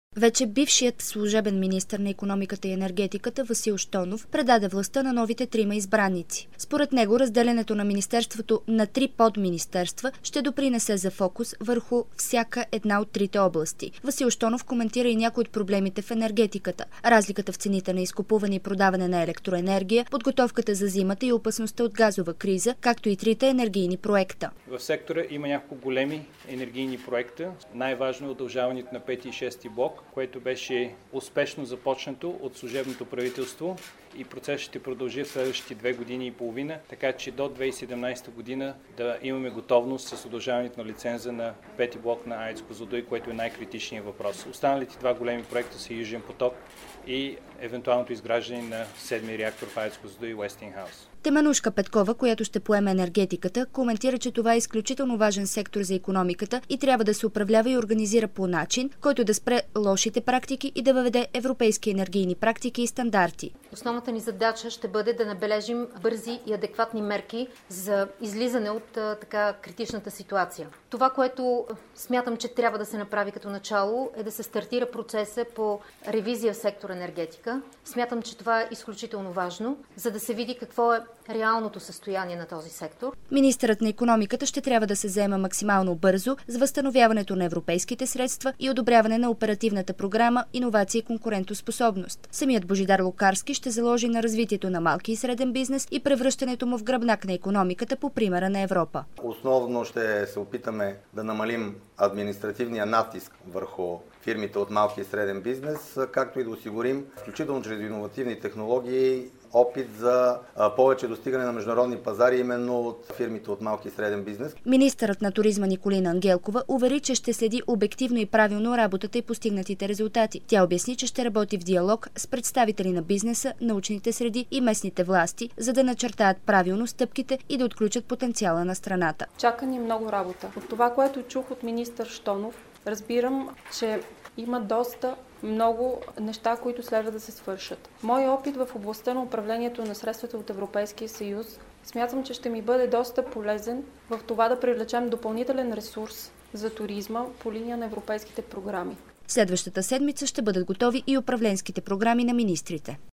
Вече бившият служебен министър на икономиката и енергетиката Васил Щонов предаде властта на новите трима избраници. Според него разделянето на министерството на 3 подминистерства ще допринесе за фокус върху всяка една от трите области. Васил Щонов коментира и някои от проблемите в енергетиката, разликата в цените на изкупуване и продаване на електроенергия, подготовката за зимата и опасността от газова криза, както и трите енергийни проекта. В сектора има няколко големи енергийни проекта. Най-важно е удължаването на 5 и 6 блок, което беше успешно започнато от служебното правителство и процесът ще продължи в следващите 2 години и половина, така че до 2017 година да имаме готовност с удължаването на лиценза на 5 блок на АЕЦ Козлодуй, което е най-критичният въпрос. Останалите два големи проекта са Южен поток и евентуалното изграждане на 7-ми реактор в АЕЦ Козлодуй и Уестингхаус. Теменужка Петкова, която ще поеме енергетиката, коментира, че това е изключително важен сектор за икономиката и трябва да се управлява и организира по начин, който да спре лошите практики и да въведе европейски енергийни практики и стандарти. Основната ни задача ще бъде да набележим бързи и адекватни мерки за излизане от така критичната ситуация. Това, което смятам, че трябва да се направи като начало, е да се стартира процеса по ревизия в сектор енергетика. Смятам, че това е изключително важно, за да се види какво е реалното състояние на този сектор. Министърът на икономиката ще трябва да се заема максимално бързо с възстановяването на европейските средства и одобряване на оперативната програма „Иновации и конкурентоспособност“. Самият Божидар Лукарски ще заложи на развитието на малки и среден бизнес и превръщането му в гръбнак на икономиката по примера на Европа. Основно ще се опитаме да намалим административния натиск върху фирмите от малки и среден бизнес, както и да осигурим, включително чрез иновативни технологии, опит за повече достигане на международни пазари именно от фирмите от малки и среден бизнес. Министърът на туризма Николина Ангелкова увери, че ще следи обективно и правилно работата и постигнатите резултати. Тя обясни, че ще работи в диалог с представители на бизнеса, научните среди и местните власти, за да начертаят правилно стъпките и да отключат потенциала на страната. Чака ни много работа. От това, което чух от министър Щонов, разбирам, че има доста много неща, които следва да се свършат. Моят опит в областта на управлението на средствата от Европейския съюз смятам, че ще ми бъде доста полезен в това да привлечем допълнителен ресурс за туризма по линия на европейските програми. Следващата седмица ще бъдат готови и управленските програми на министрите.